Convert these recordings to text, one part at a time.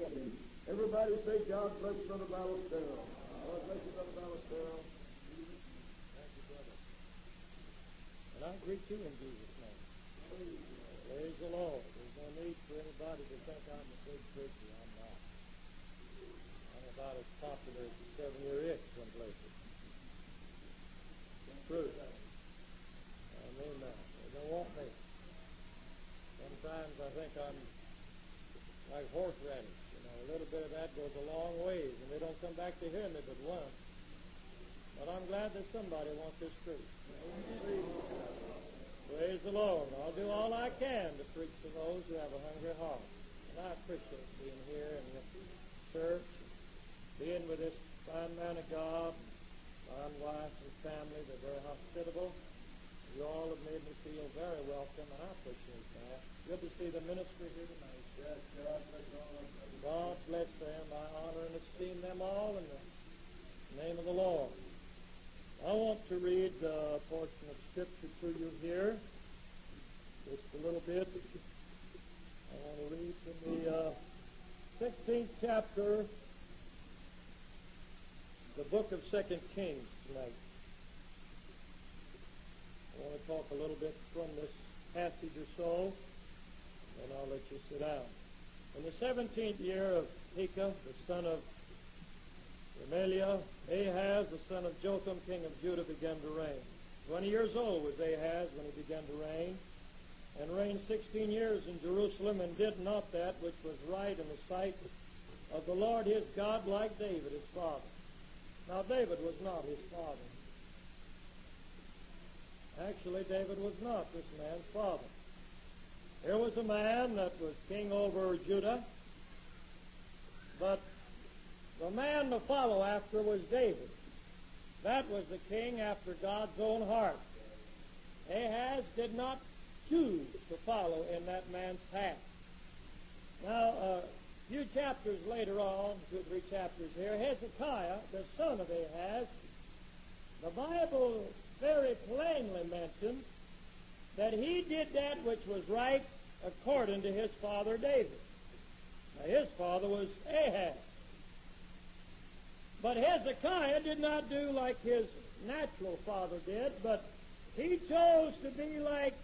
Everybody say, God bless Brother Ballestero. God bless you, Brother Ballestero. Thank you, brother. And I greet you in Jesus' name. Praise the Lord. There's no need for anybody to think I'm a big preacher. I'm not. I'm about as popular as the 7-year itch some places. It's true. I mean that. They don't want me. Sometimes I think I'm like horseradish. A little bit of that goes a long ways, and they don't come back to hear me but once. But I'm glad that somebody wants this truth. Praise the Lord. I'll do all I can to preach to those who have a hungry heart. And I appreciate being here in the church, being with this fine man of God, fine wife and family. They're very hospitable. You all have made me feel very welcome, and I appreciate that. Good to see the ministry here tonight. Yes, God bless all of them. God bless them. I honor and esteem them all in the name of the Lord. I want to read a portion of Scripture to you here, just a little bit. I want to read from the 16th chapter, the book of 2 Kings tonight. I want to talk a little bit from this passage or so, and I'll let you sit down. In the 17th year of Pekah, the son of Remaliah, Ahaz, the son of Jotham, king of Judah, began to reign. 20 years old was Ahaz when he began to reign, and reigned 16 years in Jerusalem, and did not that which was right in the sight of the Lord his God, like David his father. Now David was not his father. Actually, David was not this man's father. There was a man that was king over Judah, but the man to follow after was David. That was the king after God's own heart. Ahaz did not choose to follow in that man's path. Now, a few chapters later on, 2 or 3 chapters here, Hezekiah, the son of Ahaz, the Bible very plainly mentions that he did that which was right according to his father David. Now, his father was Ahaz. But Hezekiah did not do like his natural father did, but he chose to be like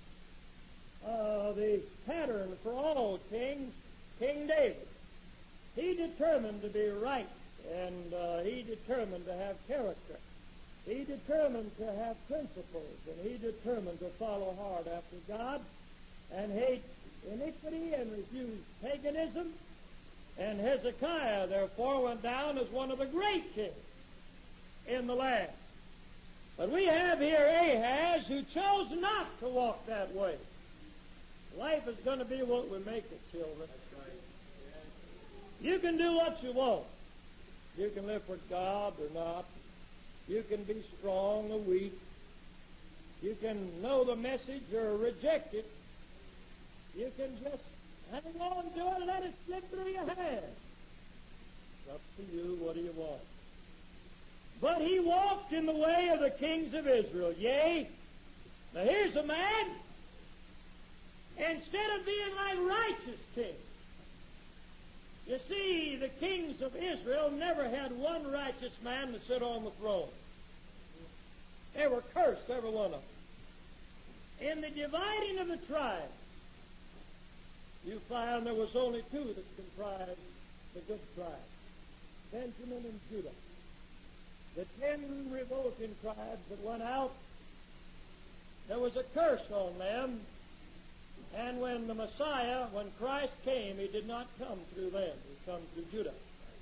the pattern for all kings, King David. He determined to be right, and he determined to have character. He determined to have principles, and he determined to follow hard after God and hate iniquity and refuse paganism. And Hezekiah, therefore, went down as one of the great kings in the land. But we have here Ahaz, who chose not to walk that way. Life is going to be what we make it, children. That's right. You can do what you want. You can live for God or not. You can be strong or weak. You can know the message or reject it. You can just hang on to it and let it slip through your hands. It's up to you. What do you want? But he walked in the way of the kings of Israel. Yea, now here's a man, instead of being like righteous kings. You see, the kings of Israel never had one righteous man to sit on the throne. They were cursed, every one of them. In the dividing of the tribes, you find there was only 2 that comprised the good tribes, Benjamin and Judah. The 10 revolting tribes that went out, there was a curse on them. And when the Messiah, when Christ came, he did not come through them. He came through Judah.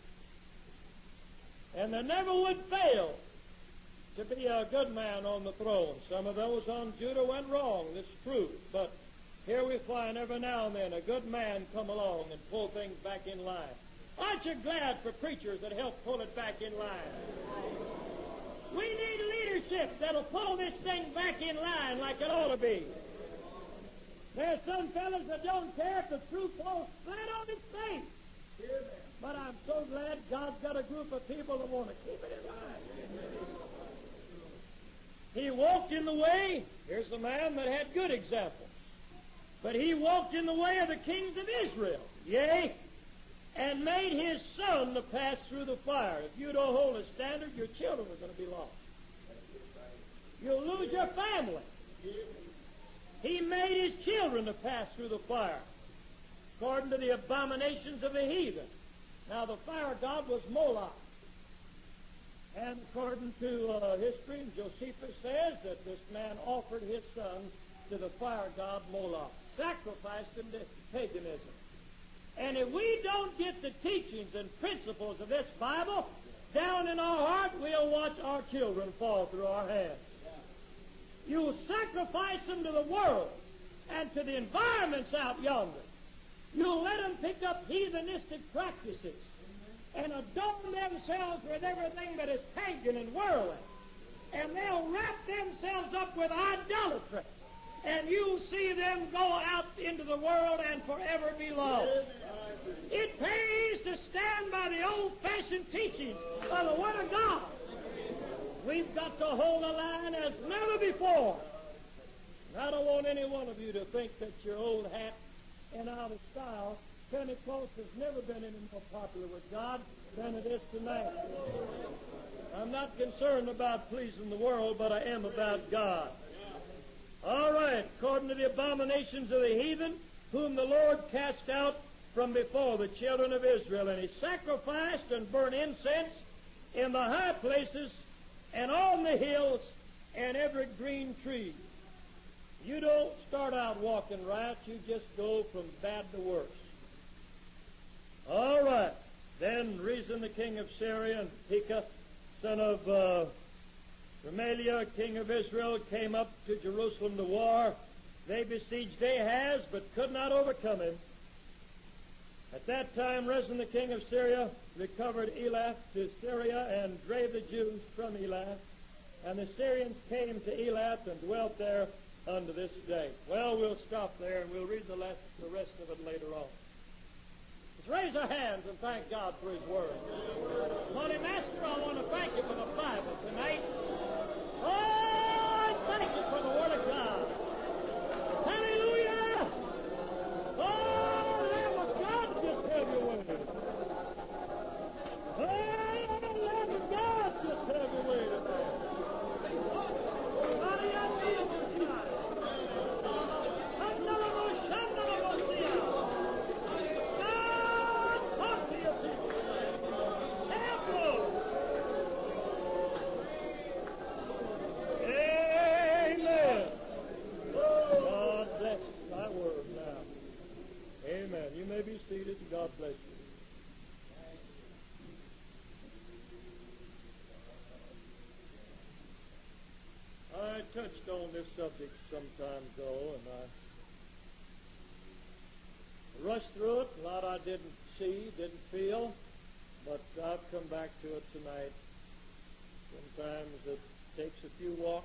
And there never would fail to be a good man on the throne. Some of those on Judah went wrong, this is true. But here we find every now and then a good man come along and pull things back in line. Aren't you glad for preachers that help pull it back in line? We need leadership that'll pull this thing back in line like it ought to be. There's some fellas that don't care if the truth falls flat on his face. But I'm so glad God's got a group of people that want to keep it in line. He walked in the way. Here's a man that had good examples. But he walked in the way of the kings of Israel. Yea, and made his son to pass through the fire. If you don't hold a standard, your children are going to be lost. You'll lose your family. He made his children to pass through the fire, according to the abominations of the heathen. Now, the fire god was Moloch. And according to history, Josephus says that this man offered his son to the fire god Moloch, sacrificed him to paganism. And if we don't get the teachings and principles of this Bible down in our heart, we'll watch our children fall through our hands. You'll sacrifice them to the world and to the environments out yonder. You'll let them pick up heathenistic practices and adorn themselves with everything that is pagan and worldly. And they'll wrap themselves up with idolatry. And you'll see them go out into the world and forever be lost. It pays to stand by the old-fashioned teachings of the Word of God. We've got to hold the line as never before. And I don't want any one of you to think that your old hat and out of style, Pentecost has never been any more popular with God than it is tonight. I'm not concerned about pleasing the world, but I am about God. All right, according to the abominations of the heathen, whom the Lord cast out from before the children of Israel, and he sacrificed and burnt incense in the high places and on the hills and every green tree. You don't start out walking right, you just go from bad to worse. All right, then Rezin the king of Syria and Pekah, son of Remaliah, king of Israel, came up to Jerusalem to war. They besieged Ahaz, but could not overcome him. At that time, Rezin the king of Syria recovered Elath to Syria and drave the Jews from Elath. And the Syrians came to Elath and dwelt there unto this day. Well, we'll stop there and we'll read the rest of it later on. Let's raise our hands and thank God for His Word. Holy Master, I want to thank you for the Bible tonight. Oh, I thank you for the Word of God. Hallelujah! Oh, Lamb of God, just have your way. Oh, Lamb of God, just have your way tonight. Amen. You may be seated, and God bless you. I touched on this subject some time ago, and I rushed through it. A lot I didn't see, didn't feel, but I've come back to it tonight. Sometimes it takes a few walks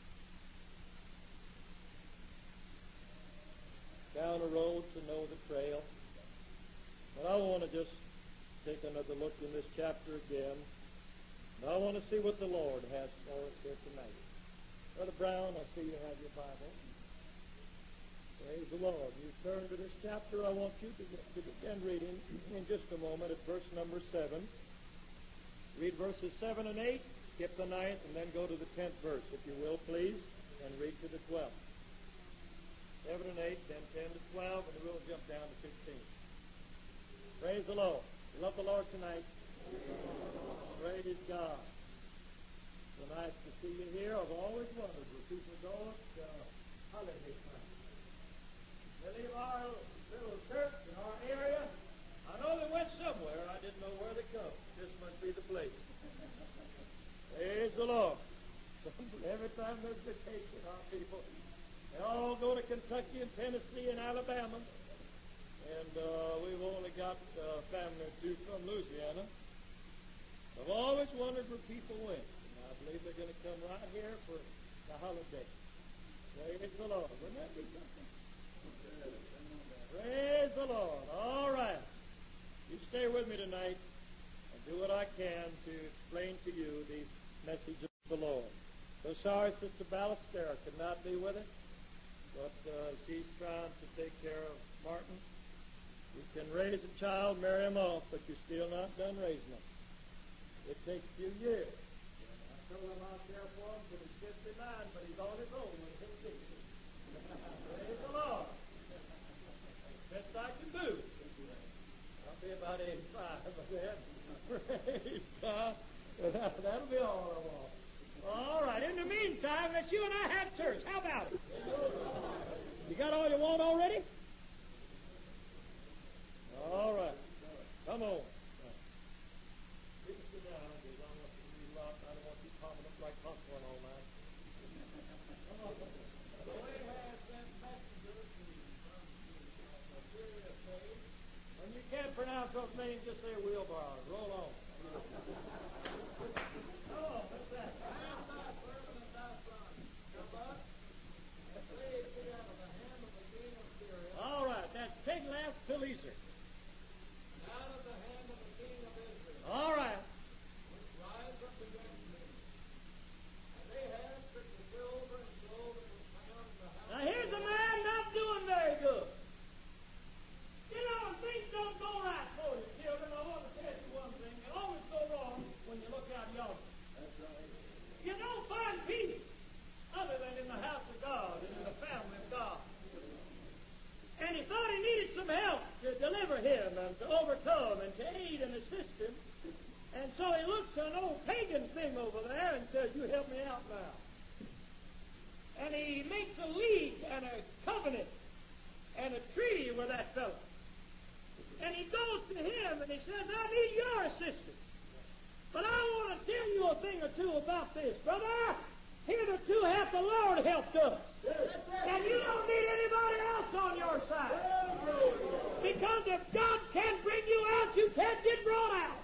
down the road to know the trail. But I want to just take another look in this chapter again. And I want to see what the Lord has for us here tonight. Brother Brown, I see you have your Bible. Praise the Lord. You turn to this chapter. I want you to begin reading in just a moment at verse number 7. Read verses 7 and 8, skip the 9th, and then go to the 10th verse, if you will, please, and read to the 12th. 7 and 8, then 10 to 12, and we'll jump down to 15. Praise the Lord. You love the Lord tonight? Praise God. It's nice to see you here. I've always wondered where people go at holiday time. They leave our little church in our area. I know they went somewhere. I didn't know where they come. This must be the place. Praise the Lord. Every time there's vacation, our people, they all go to Kentucky and Tennessee and Alabama. And we've only got a family or two from Louisiana. I've always wondered where people went. And I believe they're going to come right here for the holiday. Praise the Lord. Wouldn't that be something? Praise the Lord. All right. You stay with me tonight and do what I can to explain to you the message of the Lord. So sorry Sister Ballestera could not be with us, but she's trying to take care of Martin. You can raise a child, marry him off, but you're still not done raising him. It takes a few years. I told him out there for him till he's 59, but he's on his own when he hits 60. Praise the Lord. That's best I can do. I'll be about 85 by then. Praise God. That'll be all I want. All right. In the meantime, let's you and I have church. How about it? You got all you want already? All right. Come on. Sit down, because I want you to read a lot. I don't want you popping up like popcorn all night. Come on. The way has sent messengers from Syria, saying, when you can't pronounce those names, just say wheelbarrow. Roll on. Oh, what's that? I am thy servant and thy son. Come up and save thee out of the hand of the king of Syria. All right, that's Tiglath-Pileser. Out of the hand of the king of Israel. All right. Which rise up against me. And they have took the silver and gold that was found in the house. Now here's a man not doing very good. You know, when things don't go right for you, children, I want to tell you one thing. You always go wrong when you look out yonder. That's right. You don't find peace other than in the house of God and in the family of God. And he thought he needed some help to deliver him and to overcome and to aid and assist him. And so he looks at an old pagan thing over there and says, you help me out now. And he makes a league and a covenant and a treaty with that fellow. And he goes to him and he says, I need your assistance. But I want to tell you a thing or two about this. Brother, hitherto hath the Lord helped us. And you don't need anybody else on your side. Because if God can't bring you out, you can't get brought out.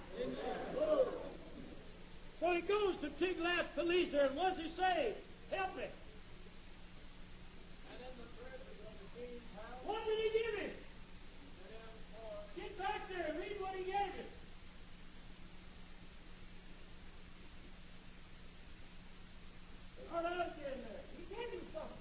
So he goes to Tiglath-Pileser, and what does he say? Help me. And in the treasures of the king's house, what did he give him? Get back there and read what he gave him. What else in there? He gave him something.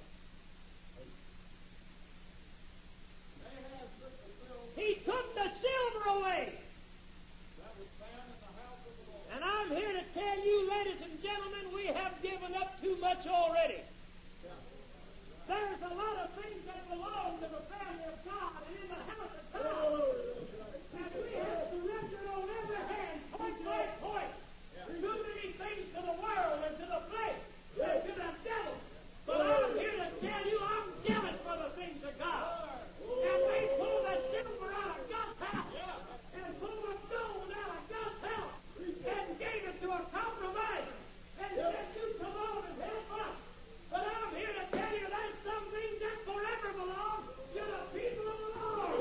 He took the silver away. That was found in the house of the Lord. And I'm here to tell you, ladies and gentlemen, we have given up too much already. There's a lot of things that belong to the family of God and in the house of God. And we have surrendered on every hand, point by point. Too many things to the world and to the flesh and to the devil. But I'm here to tell you I'm jealous for the things of God. And they pulled the silver out of God's house and pulled the gold out of God's house and gave it to a compromiser and said, you come on and help us. But I'm here to tell you there's some things that forever belong to the people of the Lord.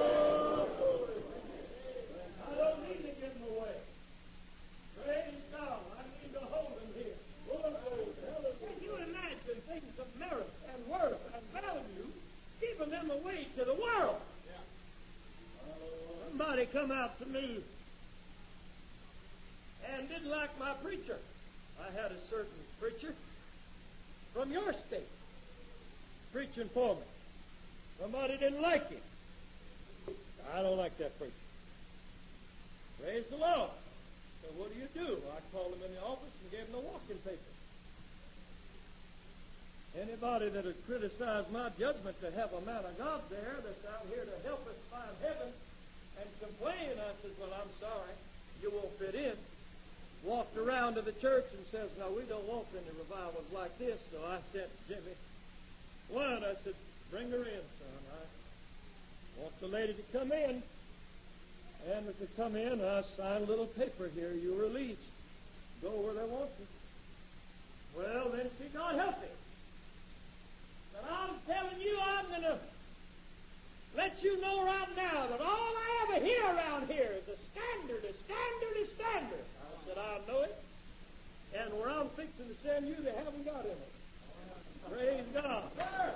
I don't need to give them away. Praise God. I need to hold them here. Can you imagine things of merit and worth and value, giving them away to the world? Somebody come out to me and didn't like my preacher. I had a certain preacher from your state preaching for me. Somebody didn't like him. I don't like that preacher. Praise the Lord. So what do? I called him in the office and gave him the walking paper. Anybody that would criticize my judgment to have a man of God there that's out here to help us find heaven and complain, I said, well, I'm sorry, you won't fit in. Walked around to the church and says, no, we don't want any revivals like this. So I sent Jimmy one. I said, bring her in, son. I want the lady to come in. And as they come in, I sign a little paper here. You're released. Go where they want you. Well, then see, God help me. But I'm telling you, I'm going to let you know right now that all I ever hear around here is a standard, a standard, a standard. I said, I know it. And where I'm fixing to send you, they haven't got in it. Praise God.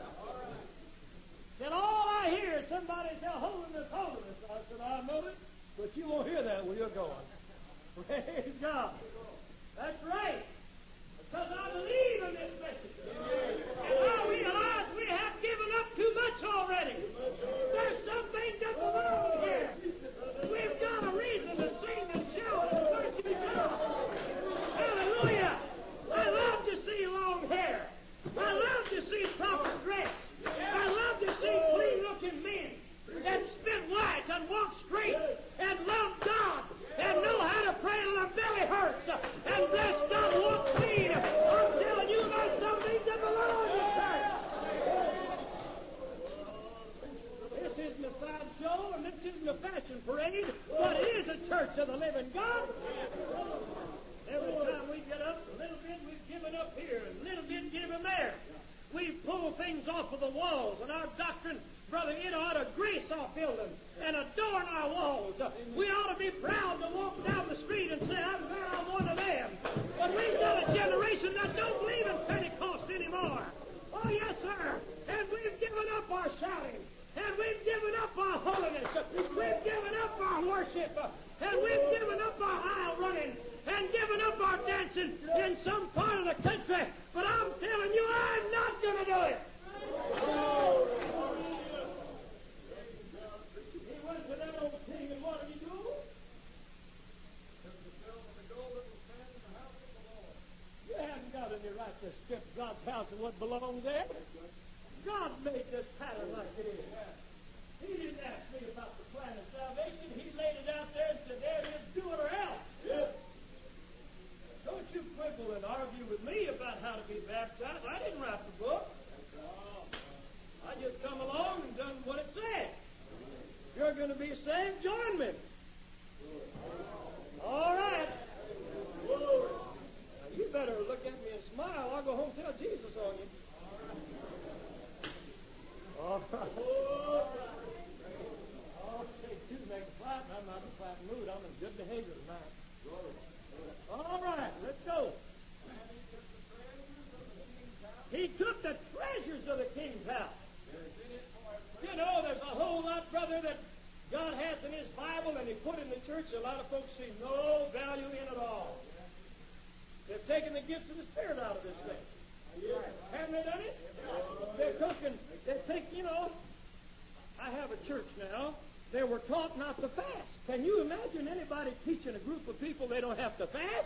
Then all I hear is somebody say, holiness, holiness. I said, I know it, but you won't hear that where you're going. Praise God. That's right. Because I believe in this message. And I realize we have given up too much already. There's some things that belong here. and walk straight and love God and know how to pray till their belly hurts and bless God walk clean. I'm telling you about some things that the Lord will church. This isn't a sideshow and this isn't a fashion parade, but it is a church of the living God. Every time we get up a little bit, we've given up here, and a little bit given there. We pull things off of the walls, and our doctrine, brother, it ought to grace our building and adorn our walls. We ought to be proud to walk down the street and say, I'm glad I'm one of them. But we've got a generation that don't believe in Pentecost anymore. Oh, yes, sir. And we've given up our shouting. And we've given up our holiness. We've given up our worship. And we've given up our aisle running. And given up our dancing in some part of the country. But I'm telling you, I'm not going to do it. He went to that old king, and what did he do? You haven't got any right to strip God's house of what belongs there. God made this pattern like it is. He didn't ask me about the plan of salvation. He laid it out there and said, there it is, do it or else. Yes. Don't you quibble and argue with me about how to be baptized. I didn't write the book. I just come along and done what it said. If you're going to be saved, join me. All right. Now, you better look at me and smile. I'll go home and tell Jesus on you. All right. I'll take two make a fight, and I'm not in a fighting mood. I'm in good behavior tonight. All right, let's go. He took the treasures of the king's house. You know, there's a whole lot, brother, that God has in His Bible and He put in the church. A lot of folks see no value in it all. They've taken the gifts of the Spirit out of this thing. Haven't they done it? They're taking, you know, I have a church now. They were taught not to fast. Can you imagine anybody teaching a group of people they don't have to fast?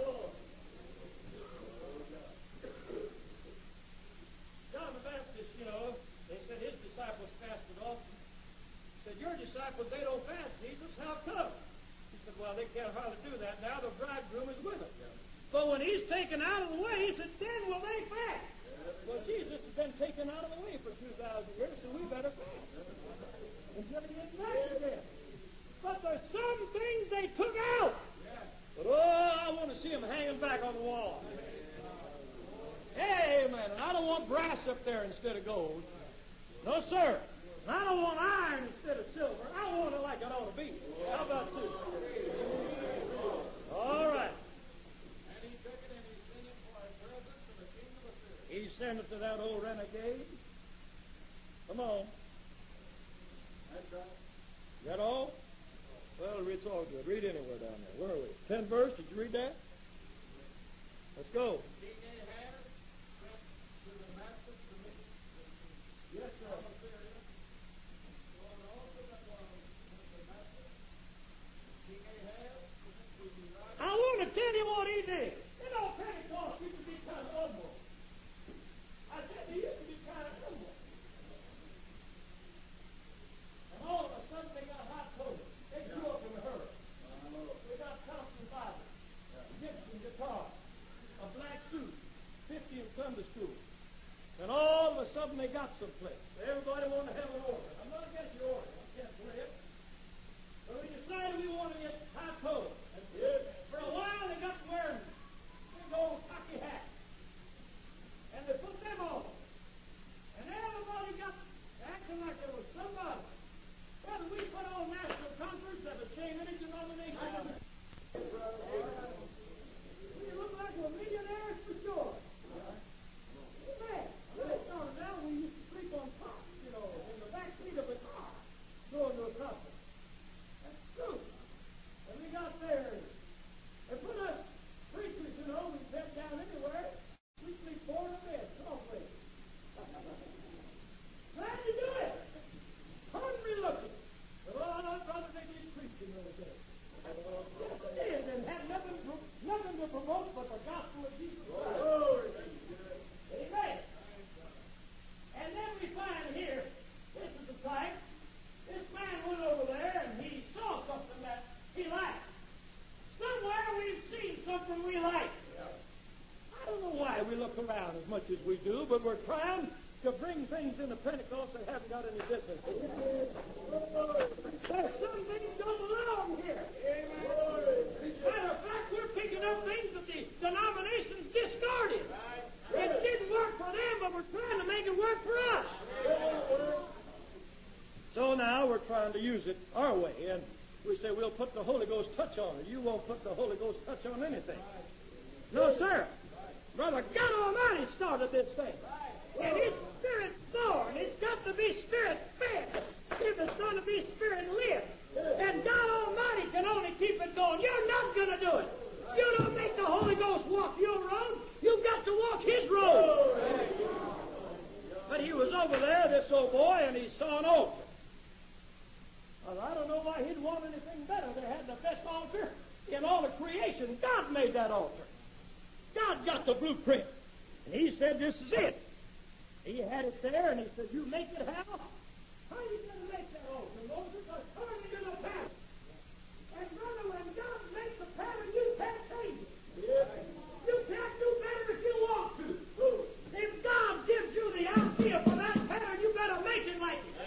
John the Baptist, you know, they said his disciples fasted often. He said, your disciples, they don't fast, Jesus. How come? He said, well, they can't hardly do that now. The bridegroom is with them. But when He's taken out of the way, He said, then will they fast? Well, Jesus has been taken out of the way for 2,000 years, so we better fast. Until He gets back again. But there's some things they took out. But, I want to see them hanging back on the wall. Amen. And I don't want brass up there instead of gold. No, sir. And I don't want iron instead of silver. I want it like it ought to be. How about you? All right. He sent it to that old renegade. Come on. That's right. Is that all? Well, it's all good. Read anywhere down there. Where are we? 10th verse. Did you read that? Let's go. King Ahaz sent to Damascus to meet Yes, sir. I want to tell you what he did. You know, Pentecost used to be kind of humble. I said he used to be kind of humble. And all of a sudden they got hot coats. They grew up in a hurry. They got Thompson Bible, Gibson guitar, a black suit, 50 in Sunday school. And all of a sudden they got someplace. Everybody wanted to have an order. I'm not against your order. I can't play it. But we decided we wanted to get high coats. And for a while they got wearing big old cocky hats. And they put them on. And everybody got acting like there was somebody. Whether we put on national conference that would shame any denomination. We look like we're millionaires for sure. Man, when I started out, we used to sleep on tops, you know, in the back seat around as much as we do, but we're trying to bring things into Pentecost that haven't got any business here. There's some things don't belong here. Matter of fact, we're picking up things that the denominations discarded. It didn't work for them, but we're trying to make it work for us. So now we're trying to use it our way, and we say we'll put the Holy Ghost touch on it. You won't put the Holy Ghost touch on anything. No, sir. Brother God Almighty started this thing. And His Spirit's born. It's got to be Spirit-fed if it's going to be Spirit-lit. And God Almighty can only keep it going. You're not going to do it. You don't make the Holy Ghost walk your road. You've got to walk His road. But he was over there, this old boy, and he saw an altar. Well, I don't know why he'd want anything better. They had the best altar in all of creation. God made that altar. God got the blueprint. And He said, this is it. He had it there, and He said, you make it how? How are you going to make that altar, Moses? According to the pattern. And brother, when God makes a pattern, you can't change it. You can't do better if you want to. If God gives you the idea for that pattern, you better make it like it.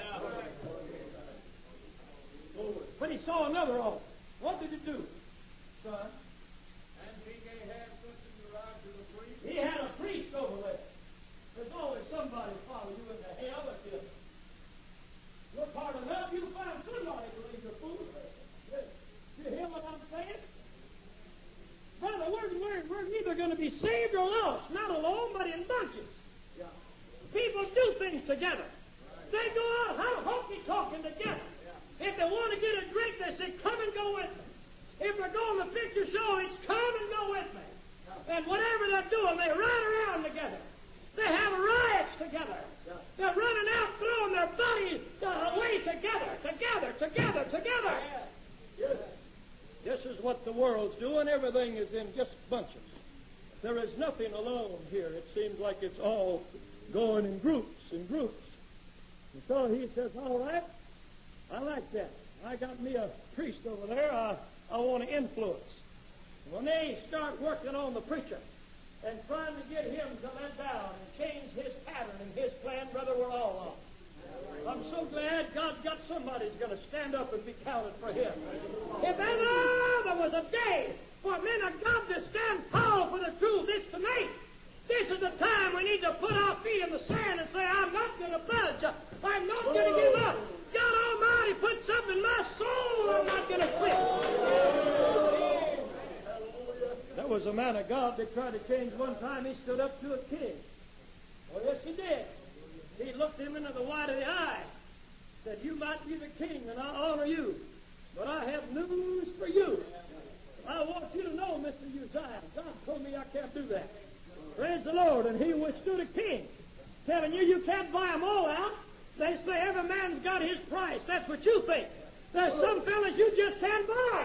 But he saw another altar. What did it do, son? And King Ahab sent him to ride to the priest. He had a priest over there. There's always somebody follow you into hell if you're part enough, you find somebody to leave your food. You hear what I'm saying? Brother, we're either going to be saved or lost, not alone, but in bunches. Yeah. People do things together. They go out honky-talking together. If they want to get a drink, they say, come and go with me. If they're going to the picture show, it's come and go with me. And whatever they're doing, they ride around together. They have riots together. They're running out, throwing their bodies away together. This is what the world's doing. Everything is in just bunches. There is nothing alone here. It seems like it's all going in groups. And so he says, all right, I like that. I got me a priest over there I want to influence. When they start working on the preacher and trying to get him to let down and change his pattern and his plan, brother, we're all off. I'm so glad God's got somebody who's going to stand up and be counted for Him. If ever there was a day for men of God to stand tall for the truth, it's tonight. This is the time we need to put our feet in the sand and say, I'm not going to budge. I'm not going to give up. God Almighty put something in my soul. I'm not going to quit. There was a man of God that tried to change one time. He stood up to a king. Well, yes, he did. He looked him into the white of the eye. Said, you might be the king, and I honor you. But I have news for you. I want you to know, Mr. Uzziah, God told me I can't do that. Praise the Lord. And he withstood a king, telling you can't buy them all out. They say every man's got his price. That's what you think. There's some fellas you just can't buy.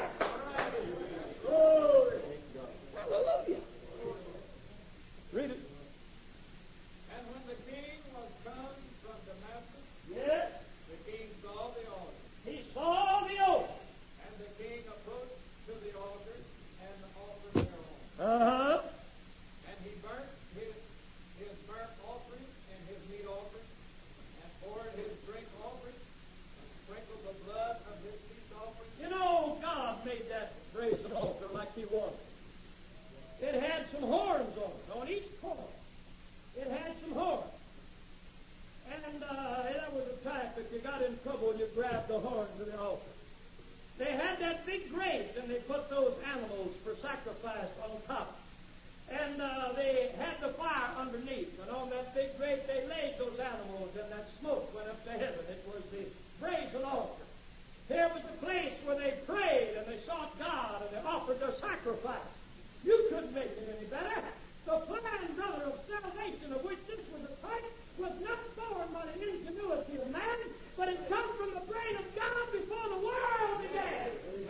Hallelujah. Read it. And when the king was come from Damascus, Yes. the king saw the altar. He saw the altar. And the king approached to the altar and offered thereon. Uh-huh. And he burnt his burnt offering and his meat offering, and poured his drink offering, and sprinkled the blood of his peace offering. You know, God made that brazen altar like He wanted. It had some horns on each corner. It had some horns. And that was a type if you got in trouble, you grabbed the horns of the altar. They had that big grate, and they put those animals for sacrifice on top. And they had the fire underneath. And on that big grate, they laid those animals, and that smoke went up to heaven. It was the brazen altar. Here was the place where they prayed, and they sought God, and they offered their sacrifice. You couldn't make it any better. The plan, brother, of salvation, of which this was a type, was not born by the ingenuity of man, but it comes from the brain of God before the world began.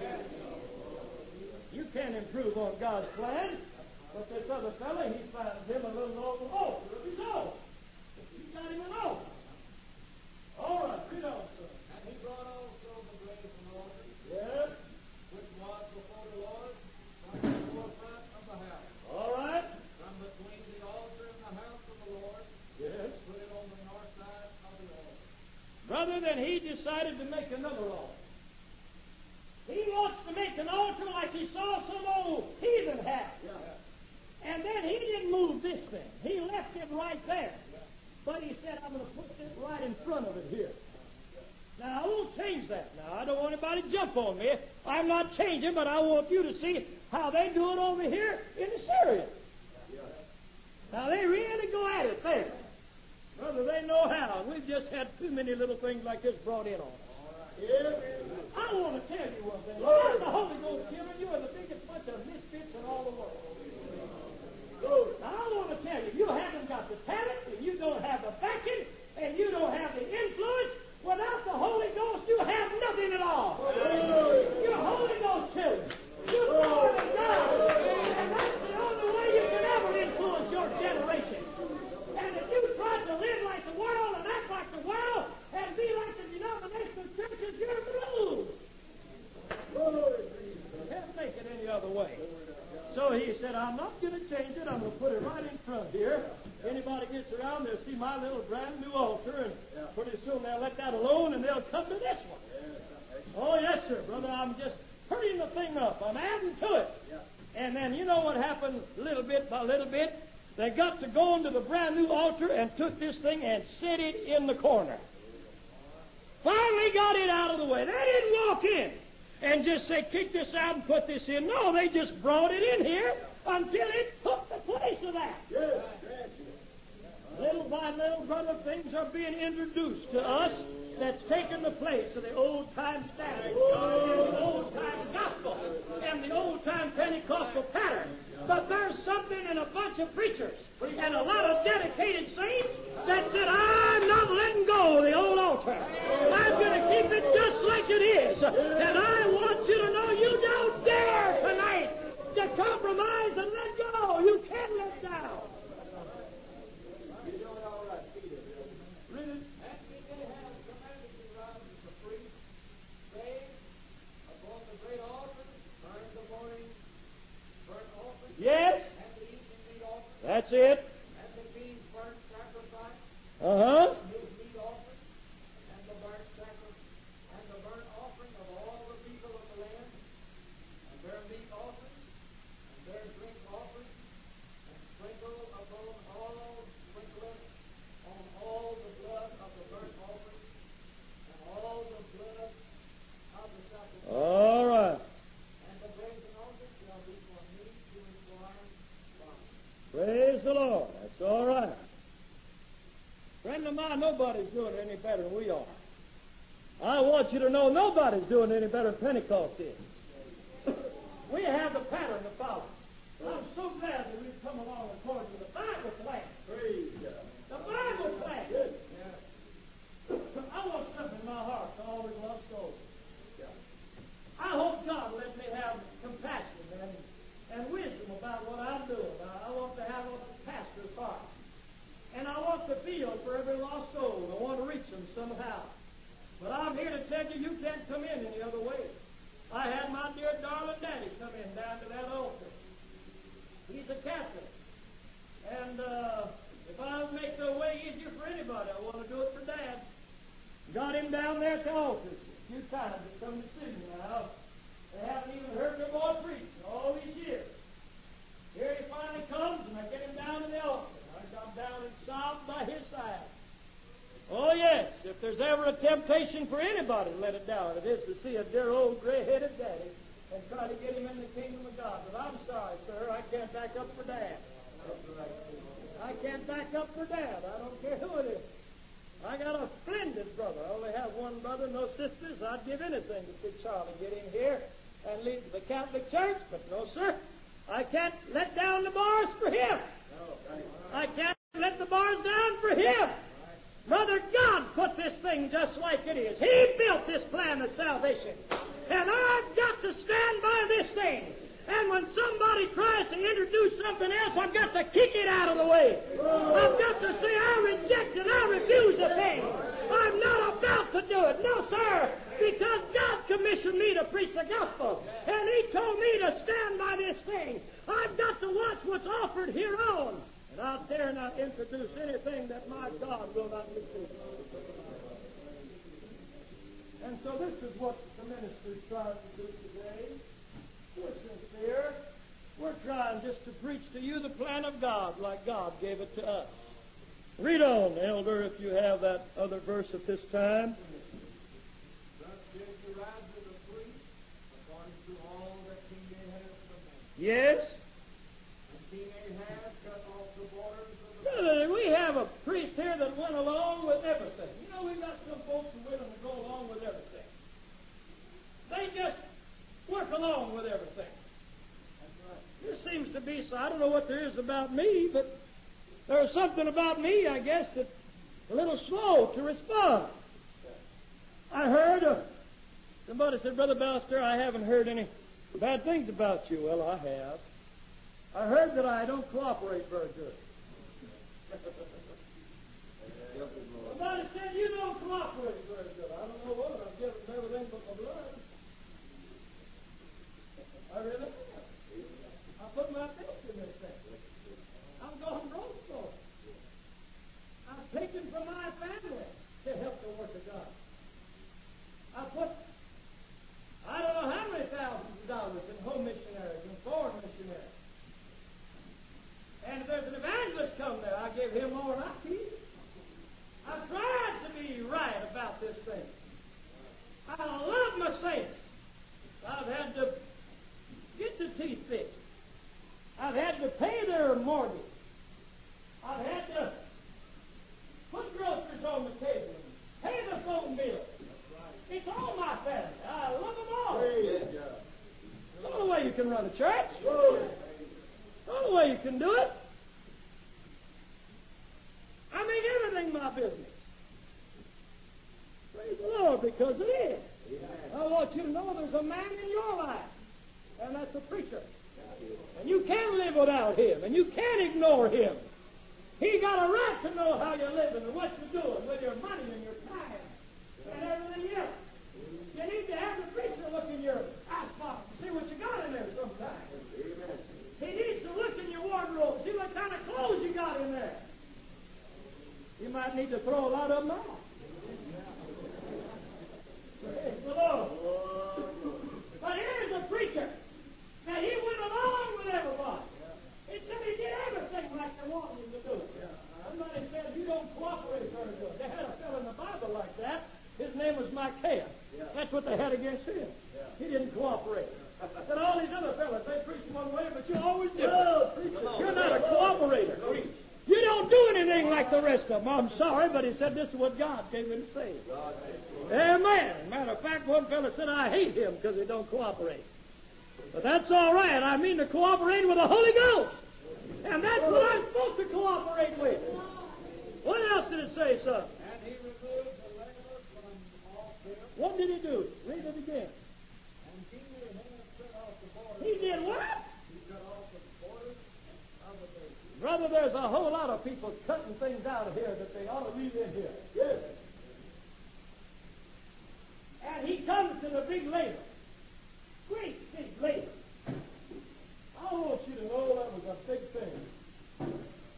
You can't improve on God's plan, but this other fellow, he finds him a little old altar of his own. He's got him an altar. All right, read on, sir. And he brought also the brazen altar, Yes. which was before the Lord, from the forefront of the house, All right. from between the altar and the decided to make another altar. He wants to make an altar like he saw some old heathen have. And then he didn't move this thing. He left it right there. But he said, I'm going to put this right in front of it here. Now, I won't change that now. I don't want anybody to jump on me. I'm not changing, but I want you to see how they do it over here in Syria. Now, they really go at it there. Brother, they know how. We've just had too many little things like this brought in on us. I want to tell you one thing. Lord, the Holy Ghost given you are the biggest bunch of misfits in all the world. Now, I want to tell you, you haven't got the talent, and you don't have the backing, and you don't have the influence. Without the Holy Ghost, you have nothing at all. You're Holy Ghost children. You're born of God. And that's the only way you can ever influence your generation. And if you try to live like the world and act like the world and be like the denominational churches, you're through. You can't make it any other way. So he said, I'm not going to change it. I'm going to put it right in front here. Anybody gets around, they'll see my little brand new altar, and pretty soon they'll let that alone, and they'll come to this one. Oh, yes, sir, brother. I'm just hurrying the thing up. I'm adding to it. And then you know what happened little bit by little bit? They got to go into the brand new altar and took this thing and set it in the corner. Finally got it out of the way. They didn't walk in and just say, kick this out and put this in. No, they just brought it in here until it took the place of that. Little by little, brother, things are being introduced to us that's taken the place of the old-time standard, and the old-time gospel, and the old-time Pentecostal pattern. But there's something in a bunch of preachers and a lot of dedicated saints that said, I'm not letting go of the old altar. I'm going to keep it just like it is. And I want you to know you don't dare tonight to compromise and let go. You can't let down. Yes. That's it. And the king's burnt sacrifice. Uh-huh. His meat offering. And the burnt sacrifice. And the burnt offering of all the people of the land. And their meat offering. And their drink offering. And sprinkle upon all, sprinkle it on all the blood of the burnt offering. And all the blood of the sacrifice. All right. And the brazen altar shall be for me to inquire. Praise the Lord. That's all right. Friend of mine, nobody's doing it any better than we are. I want you to know nobody's doing it any better than Pentecost is. We have the pattern to follow. I'm so glad that we've come along according to the Bible plan. Praise God. The Bible plan. I want something in my heart to always love souls. I hope God will let me have compassion and wisdom about what I'm doing. I want to have a pastor's heart. And I want to feel for every lost soul. I want to reach them somehow. But I'm here to tell you, you can't come in any other way. I had my dear darling daddy come in down to that altar. He's a Catholic. And if I make the way easier for anybody, I want to do it for Dad. Got him down there at the altar a few times to come to see me now. They haven't even heard their boy preach in all these years. Here he finally comes, and I get him down to the altar. I got down and sobbed by his side. Oh, yes, if there's ever a temptation for anybody to let it down, it is to see a dear old gray-headed daddy and try to get him in the kingdom of God. But I'm sorry, sir, I can't back up for Dad. I can't back up for Dad. I don't care who it is. I got a splendid brother. I only have one brother, no sisters. I'd give anything to see Charlie get in here and lead the Catholic Church, but no, sir. I can't let down the bars for him. I can't let the bars down for him. Brother, God put this thing just like it is. He built this plan of salvation. And I've got to stand by this thing. And when somebody tries to introduce something else, I've got to kick it out of the way. I've got to say, I reject and I refuse the thing. I'm not about to do it. No, sir. Because God commissioned me to preach the gospel. And He told me to stand by this thing. I've got to watch what's offered hereon. And I dare not introduce anything that my God will not receive. And so this is what the minister's trying to do today. We're sincere. We're trying just to preach to you the plan of God like God gave it to us. Read on, Elder, if you have that other verse at this time. Thus did Uriah the priest, according to all that King Ahab commanded. Yes? And King Ahab cut off the borders of the We have a priest here that went along with everything. You know, we've got some folks who willing to go along with everything. They just work along with everything. This seems to be so. I don't know what there is about me, but there's something about me, I guess, that's a little slow to respond. I heard somebody said, Brother Ballister, I haven't heard any bad things about you. Well, I have. I heard that I don't cooperate very good. Somebody said, you don't cooperate very good. I don't know what. I've given everything but my blood. I really have. I put my best in this thing. I'm going broke for it. I've taken from my family to help the work of God. I put, I don't know how many thousands of dollars in home missionaries and foreign missionaries. And if there's an evangelist come there, I give him more than I keep. I've tried to be right about this thing. I love my saints. I've had to get the teeth fixed. I've had to pay their mortgage. I've had to put groceries on the table, pay the phone bill. It's all my family. I love them all. It's the only way you can run a church. The only way you can do it. I make everything my business. Praise the Lord, because it is. I want you to know there's a man in your life, and that's a preacher. And you can't live without him, and you can't ignore him. He got a right to know how you're living and what you're doing with your money and your time and everything else. You need to have the preacher look in your icebox and see what you got in there sometimes. He needs to look in your wardrobe, see what kind of clothes you got in there. You might need to throw a lot of them out. Praise the Lord. But here's a preacher. Now, he went along with everybody. He said he did everything like they wanted him to do. Somebody said, you don't cooperate very good. They had a fellow in the Bible like that. His name was Micaiah. That's what they had against him. He didn't cooperate. And all these other fellows, they preach one way, but you're always different. You're not a cooperator. You don't do anything like the rest of them. I'm sorry, but he said this is what God gave him to say. Amen. Matter of fact, one fellow said, I hate him because he don't cooperate. But that's all right. I mean to cooperate with the Holy Ghost. And that's what I'm supposed to cooperate with. What else did it say, son? And he removed the leper from off him. What did he do? Read it again. And King Ahab cut off the borders. He did what? He cut off the borders of the nation. Brother, there's a whole lot of people cutting things out of here that they ought to leave in here. Yes. And he comes to the big labor. Great big labor. I want you to know that was a big thing.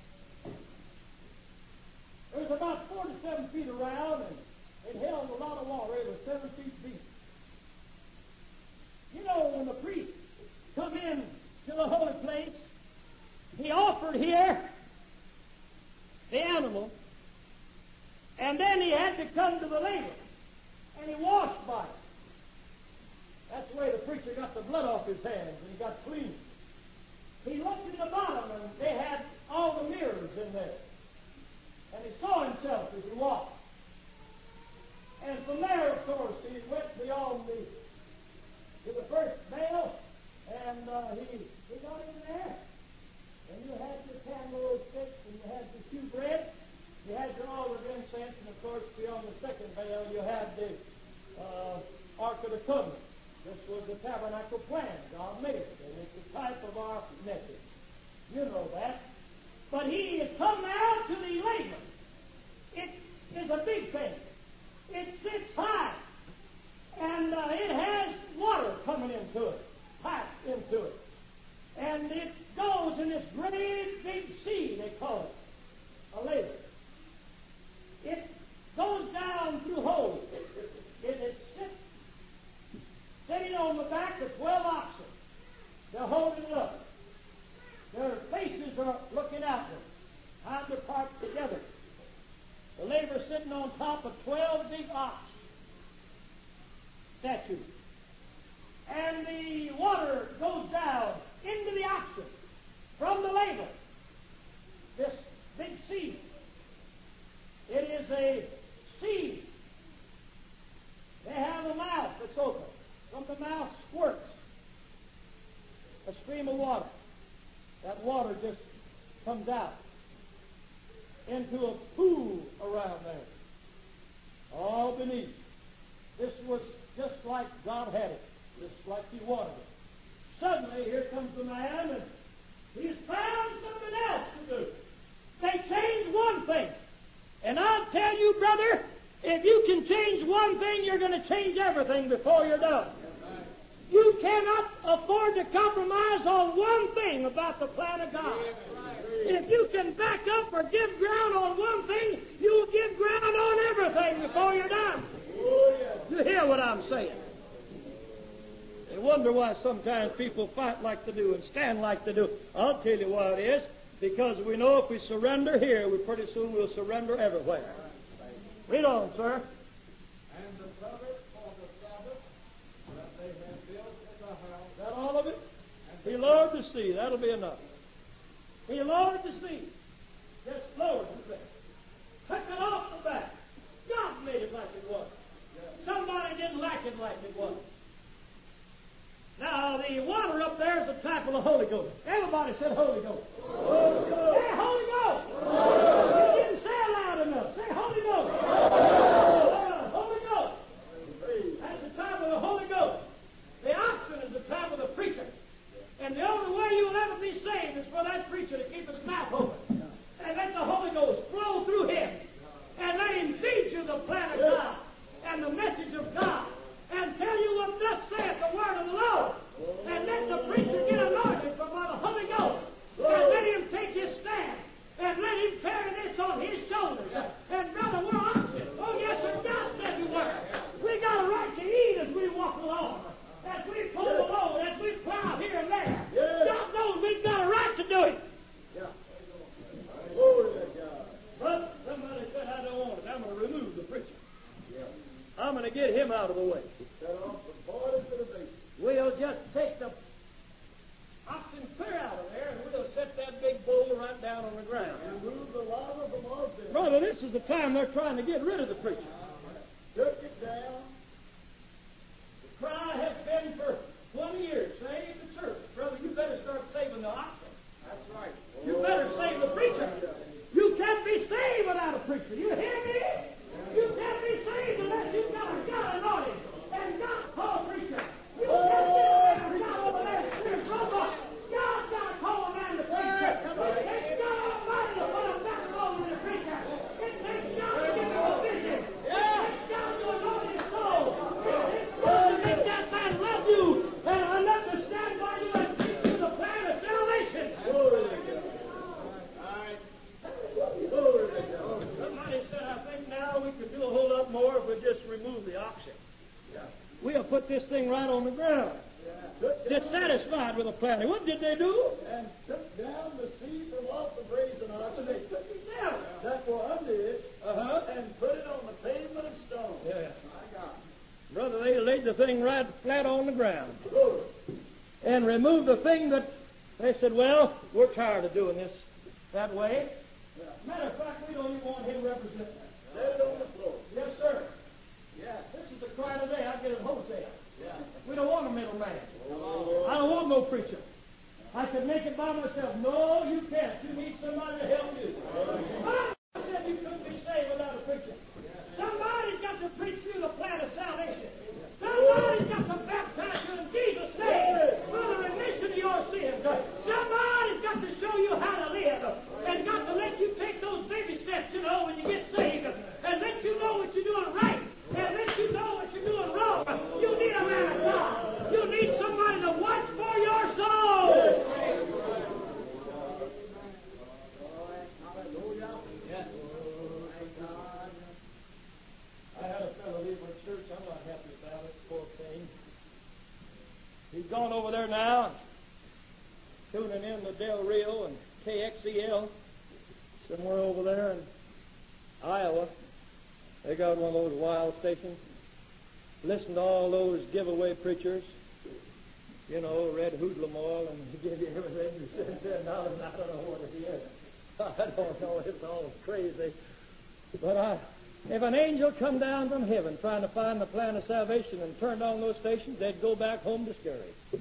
It was about 47 feet around, and it held a lot of water. It was 7 feet deep. You know, when the priest come in to the holy place, he offered here the animal, and then he had to come to the laver, and he washed by it. That's the way the preacher got the blood off his hands, and he got clean. He looked at the bottom, and they had all the mirrors in there. And he saw himself as he walked. And from there, of course, he went beyond to the first veil, and he got in there. And you had your candlesticks, and you had the shewbread, you had your altar of incense, and of course, beyond the second veil, you had the Ark of the Covenant. This was the tabernacle plan. God made it, and it's a type of our message. You know that. But he has come now to the laver. It is a big thing. It sits high, and it has water coming into it, piped into it. And it goes in this great big sea, they call it, a laver. It goes down through holes. It is back the 12 oxen. They're holding it up. Their faces are looking outward. Hind their parts together. The laborer sitting on top of 12 big ox statues. And the water goes down into the oxen from the laver. This big sea. It is a sea. They have a mouth that's open. From the mouth squirts a stream of water. That water just comes out into a pool around there. All beneath. This was just like God had it. Just like He wanted it. Suddenly, here comes the man, and he's found something else to do. They changed one thing. And I'll tell you, brother, if you can change one thing, you're going to change everything before you're done. You cannot afford to compromise on one thing about the plan of God. If you can back up or give ground on one thing, you'll give ground on everything before you're done. You hear what I'm saying? You wonder why sometimes people fight like they do and stand like they do. I'll tell you why it is. Because we know if we surrender here, we pretty soon will surrender everywhere. Read on, sir. And the cover for the Sabbath that they had built in the house. Is that all of it? He lowered the sea. That'll be enough. He lowered the sea. Just lowered the sea. Took it off the back. God made it like it was. Somebody didn't like it was. Now, the water up there is a type of the Holy Ghost. Everybody said Holy Ghost. Holy Ghost. Say Holy Ghost. You didn't say it loud enough. Say Holy Ghost. Holy Ghost. That's the type of the Holy Ghost. The oxen is the type of the preacher. And the only way you will ever be saved is for that preacher to keep his mouth open. And let the Holy Ghost flow through him. And let him feed you the plan of God and the message of God. And tell you what thus saith the word of the Lord. And let the preacher get anointed by the Holy Ghost. And let him take his stand. And let him carry this on his shoulders. And brother, we're oxen. Oh yes, sir, God said we were. We got a right to eat as we walk along. As we pull the load, as we plow here and there. God knows we've got a right to do it. But somebody said, I don't want it. I'm going to remove the preacher. I'm going to get him out of the way. We'll just take the oxen clear out of there, and we'll set that big bowl right down on the ground. Remove the lava from off there. Brother, this is the time they're trying to get rid of the preacher. Took it down. The cry has been for 20 years, save the church. Brother, you better start saving the oxen. That's right. You better save the preacher. You can't be saved without a preacher. You hear me? You can't be saved unless you've got a God anointed and God called preacher. You can't get a God over there and steer robot. God's got to call a man to preacher. It takes God Almighty to put a man over the preacher. It takes God to give him a vision. It takes God to anoint his soul. It takes God to make that man love you and understand why you have teach you the plan of salvation. Somebody said, I think now we could do a whole lot more if we just remove the oxen. We'll put this thing right on the ground. Dissatisfied with the plan. What did they do? And took down the sea from off the brazen oxen. They took it down. That were under it, and put it on the pavement of stone. Yeah. My God. Brother, they laid the thing right flat on the ground. And removed the thing that they said, well, we're tired of doing this that way. Matter of fact, we don't even want him representing us. Set it on the floor. Yes, sir. Yeah. This is the cry today. I get it wholesale. Yeah. We don't want a middleman. I don't want no preacher. I can make it by myself. No, you can't. You need somebody to help you. I said you couldn't be saved without a preacher. Somebody's got to preach you the plan of salvation. Somebody's got to baptize you in Jesus' name for the remission of your sins. Somebody's got to show you how to live and got to let you take those baby steps, when you get saved, and let you know what you're doing right, and let you know what you're doing wrong. You need a man of God. You need somebody to watch for your soul. He's gone over there now, tuning in to Del Rio and KXEL, somewhere over there in Iowa. They got one of those wild stations. Listen to all those giveaway preachers. You know, Red Hoodlum oil, and he give you everything you said $10. I don't know what it is. I don't know. It's all crazy. But if an angel come down from heaven trying to find the plan of salvation and turned on those stations, they'd go back home discouraged. That's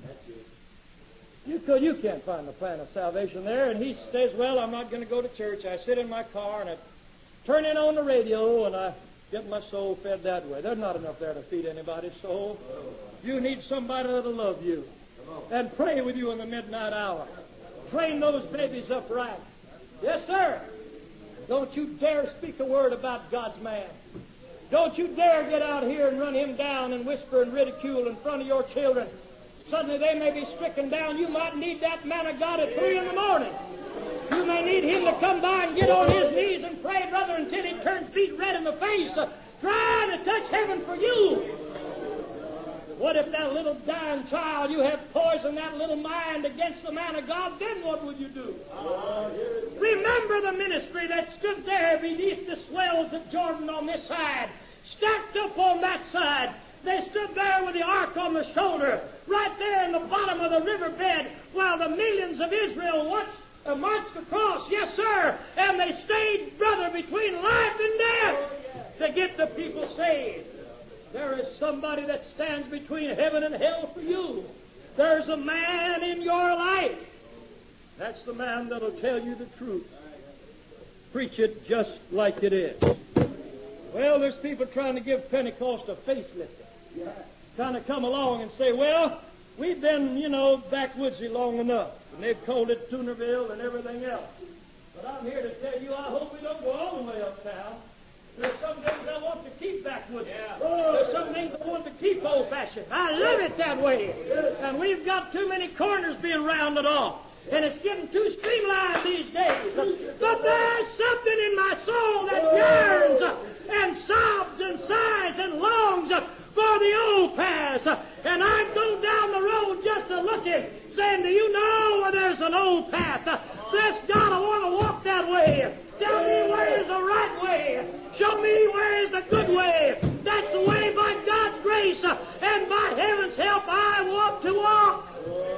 it. You can't find the plan of salvation there. And he says, well, I'm not going to go to church. I sit in my car and I turn in on the radio and I get my soul fed that way. There's not enough there to feed anybody's soul. You need somebody that'll love you and pray with you in the midnight hour. Train those babies up right. Yes, sir. Don't you dare speak a word about God's man. Don't you dare get out here and run him down and whisper and ridicule in front of your children. Suddenly they may be stricken down. You might need that man of God at 3 in the morning. You may need him to come by and get on his knees and pray, brother, until he turns beet red in the face, trying to touch heaven for you. What if that little dying child, you have poisoned that little mind against the man of God? Then what would you do? Remember the ministry that stood there beneath the swells of Jordan on this side, stacked up on that side. They stood there with the ark on the shoulder, right there in the bottom of the riverbed, while the millions of Israel marched across, yes, sir, and they stayed, brother, between life and death to get the people saved. There is somebody that stands between heaven and hell for you. There's a man in your life. That's the man that'll tell you the truth. Preach it just like it is. Well, there's people trying to give Pentecost a facelift. Trying to come along and say, well, we've been, backwoodsy long enough. And they've called it Toonerville and everything else. But I'm here to tell you, I hope we don't go all the way uptown. There's some things I want to keep backwoods. There's some things I want to keep old-fashioned. I love it that way. And we've got too many corners being rounded off. And it's getting too streamlined these days. But there's something in my soul that yearns and sobs and sighs and longs for the old paths. And I go down the road just a looking, saying, do you know where there's an old path? Bless God, I want to walk that way. Tell me where is the right way. Show me where is the good way. That's the way by God's grace and by heaven's help I want to walk.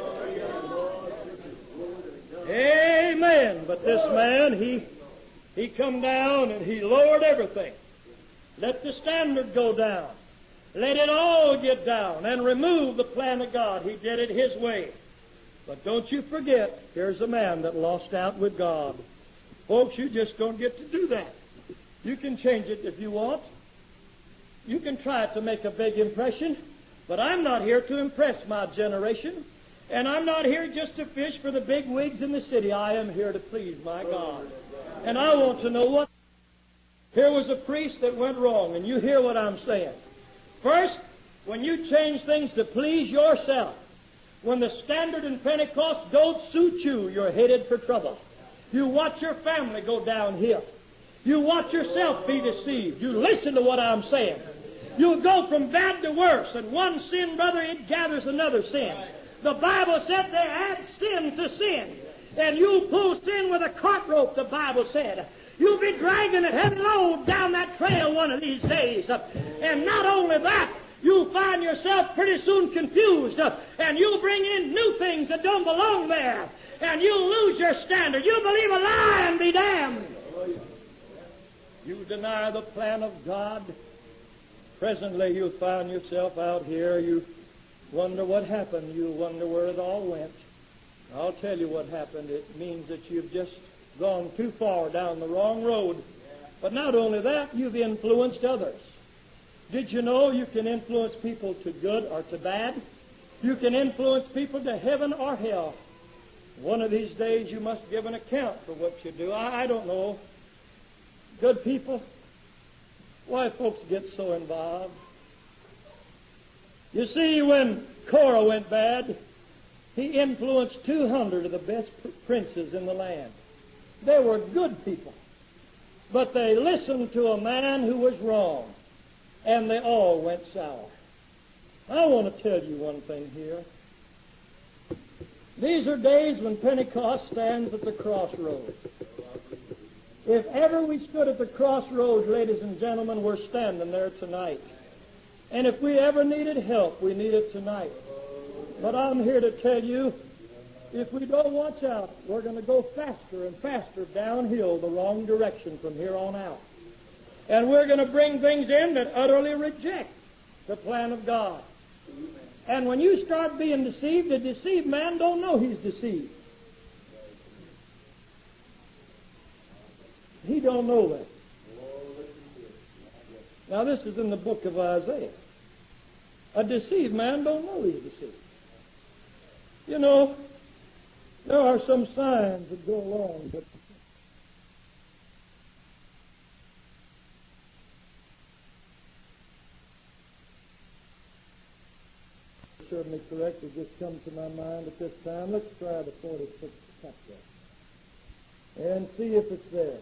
Amen. But this man, he come down and he lowered everything. Let the standard go down. Let it all get down and remove the plan of God. He did it his way. But don't you forget, here's a man that lost out with God. Folks, you just don't get to do that. You can change it if you want. You can try to make a big impression, but I'm not here to impress my generation, and I'm not here just to fish for the big wigs in the city. I am here to please my God. And I want to know what. Here was a priest that went wrong, and you hear what I'm saying. First, when you change things to please yourself, when the standard in Pentecost don't suit you, you're headed for trouble. You watch your family go downhill. You watch yourself be deceived. You listen to what I'm saying. You'll go from bad to worse, and one sin, brother, it gathers another sin. The Bible said they add sin to sin. And you'll pull sin with a cart rope, the Bible said. You'll be dragging a heavy load down that trail one of these days. And not only that, you'll find yourself pretty soon confused, and you'll bring in new things that don't belong there. And you'll lose your standard. You'll believe a lie and be damned. You deny the plan of God, presently you'll find yourself out here. You wonder what happened. You wonder where it all went. I'll tell you what happened. It means that you've just gone too far down the wrong road. But not only that, you've influenced others. Did you know you can influence people to good or to bad? You can influence people to heaven or hell. One of these days you must give an account for what you do. I don't know. Good people, why folks get so involved? You see, when Korah went bad, he influenced 200 of the best princes in the land. They were good people, but they listened to a man who was wrong, and they all went sour. I want to tell you one thing here. These are days when Pentecost stands at the crossroads. If ever we stood at the crossroads, ladies and gentlemen, we're standing there tonight. And if we ever needed help, we need it tonight. But I'm here to tell you, if we don't watch out, we're going to go faster and faster downhill the wrong direction from here on out. And we're going to bring things in that utterly reject the plan of God. And when you start being deceived, the deceived man don't know he's deceived. He don't know that. Now this is in the book of Isaiah. A deceived man don't know he's deceived. You know, there are some signs that go along, but certainly correct. It just comes to my mind at this time. Let's try the 46th chapter and see if it's there.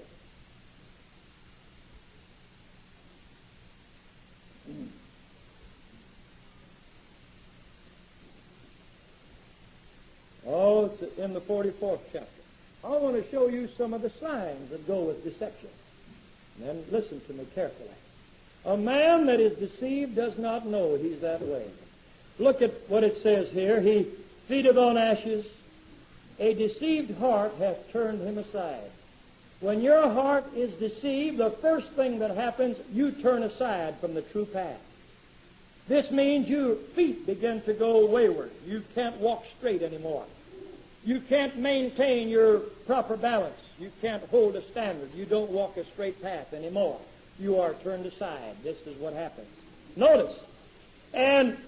Oh, it's in the 44th chapter. I want to show you some of the signs that go with deception. And then listen to me carefully. A man that is deceived does not know he's that way. Look at what it says here. He feedeth on ashes. A deceived heart hath turned him aside. When your heart is deceived, the first thing that happens, you turn aside from the true path. This means your feet begin to go wayward. You can't walk straight anymore. You can't maintain your proper balance. You can't hold a standard. You don't walk a straight path anymore. You are turned aside. This is what happens. Notice. And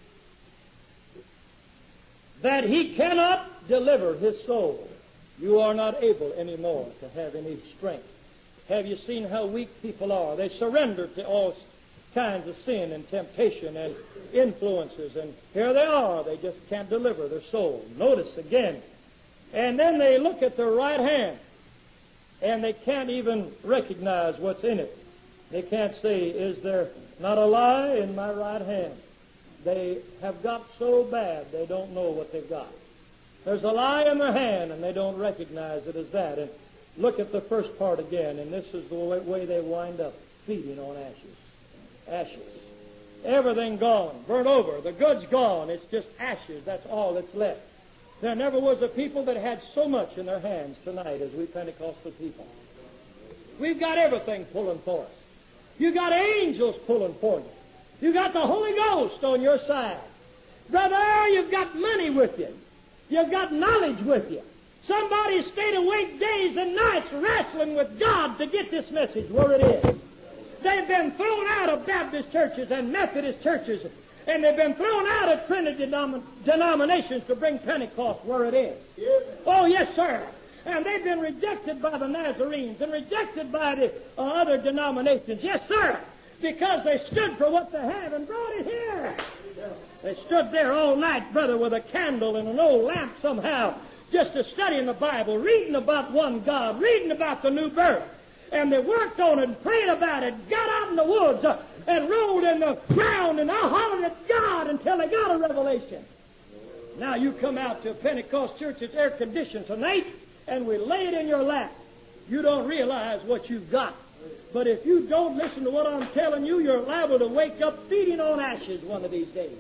that he cannot deliver his soul. You are not able anymore to have any strength. Have you seen how weak people are? They surrender to all kinds of sin and temptation and influences, and here they are. They just can't deliver their soul. Notice again. And then they look at their right hand, and they can't even recognize what's in it. They can't say, is there not a lie in my right hand? They have got so bad they don't know what they've got. There's a lie in their hand, and they don't recognize it as that. And look at the first part again, and this is the way they wind up, feeding on ashes. Ashes. Everything gone, burnt over. The good's gone. It's just ashes. That's all that's left. There never was a people that had so much in their hands tonight as we Pentecostal people. We've got everything pulling for us. You got angels pulling for you. You got the Holy Ghost on your side. Brother, you've got money with you. You've got knowledge with you. Somebody stayed awake days and nights wrestling with God to get this message where it is. They've been thrown out of Baptist churches and Methodist churches, and they've been thrown out of Trinity denominations to bring Pentecost where it is. Oh, yes, sir. And they've been rejected by the Nazarenes and rejected by the other denominations. Yes, sir. Because they stood for what they had and brought it here. They stood there all night, brother, with a candle and an old lamp somehow, just to studying the Bible, reading about one God, reading about the new birth. And they worked on it and prayed about it, got out in the woods and rolled in the ground and hollered at God until they got a revelation. Now you come out to a Pentecost church that's air-conditioned tonight, and we lay it in your lap. You don't realize what you've got. But if you don't listen to what I'm telling you, you're liable to wake up feeding on ashes one of these days.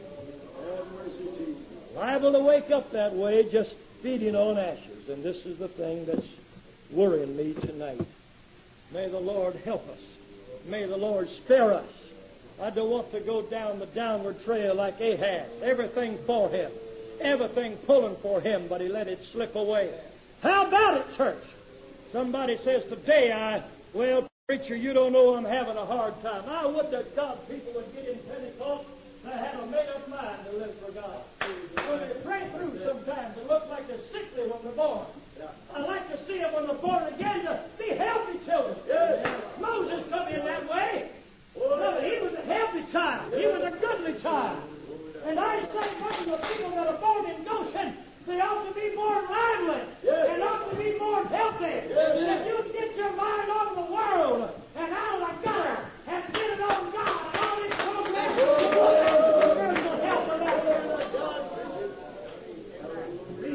Liable to wake up that way, just feeding on ashes. And this is the thing that's worrying me tonight. May the Lord help us. May the Lord spare us. I don't want to go down the downward trail like Ahaz. Everything for him. Everything pulling for him, but he let it slip away. How about it, church? Somebody says today, well, preacher, you don't know I'm having a hard time. I would that God people would get in Pentecost and have a made-up mind to live for God. When they pray through sometimes, it looks like they're sickly when they're born. I like to see them when they're born again to be healthy children. Moses come in that way. No, he was a healthy child. He was a goodly child. And I say, most of the people that are born in Goshen, they ought to be more lively and ought to be more healthy. If you get your mind on the world and out of the gutter and get it on God and all these programs, spiritual help of that.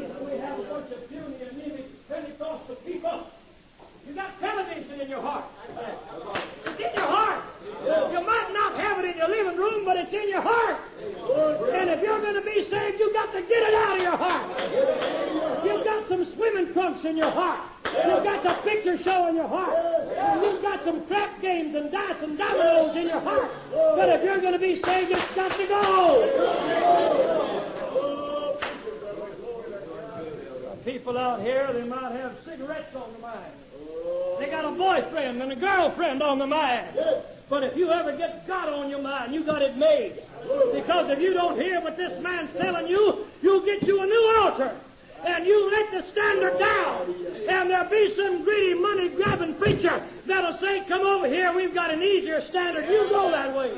diamond trunks in your heart. You've got the picture show in your heart. And you've got some crap games and dice and dominoes in your heart. But if you're going to be saved, it's got to go. People out here, they might have cigarettes on their mind. They got a boyfriend and a girlfriend on their mind. But if you ever get God on your mind, you got it made. Because if you don't hear what this man's telling you, you'll get you a new altar. And you let the standard down. And there'll be some greedy, money-grabbing preacher that'll say, come over here, we've got an easier standard. You go that way.